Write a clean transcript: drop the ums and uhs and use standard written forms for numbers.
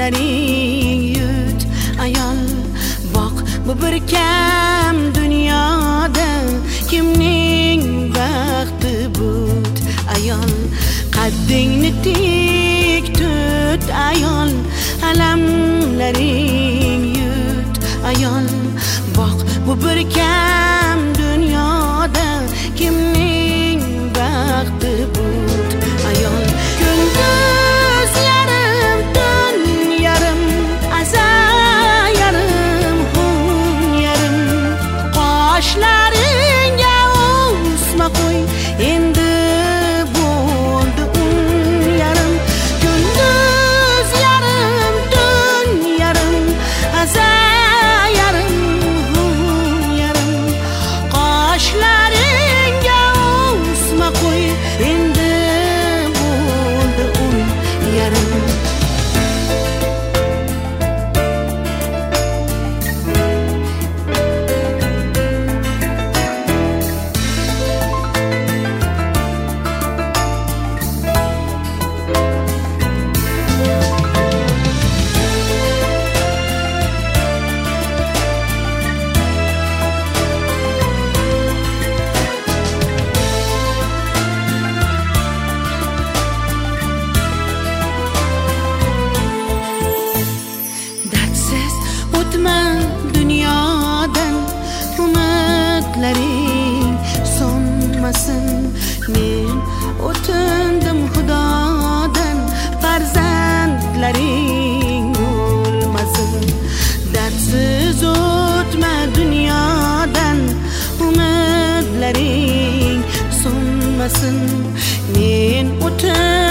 umidlaring yut ayol. Bak bu bir kam dunyoda kimning vaqti but ayol. Qaddingni tik tut ayol, alamlaring yut ayol. Bak bu bir kam dunyoda kimning vaqti but ayol. Gündüz yarım, tun yarım, aza yarım, hun yarım. Qoshlaringga usma qo'y, endi bo'ldi yarim. Gündüz yarım, tun yarım, aza yarım, hun yarım. Qoshlaringga usma qo'y, endi bo'ldi yarim. Dardsiz o'tma dunyodan, umidlaring so'nmasin. Men o'tindim Xudodan, farzandlaring o'lmasin. Dardsiz o'tma dunyodan, umidlaring so'nmasin. Men o'tindim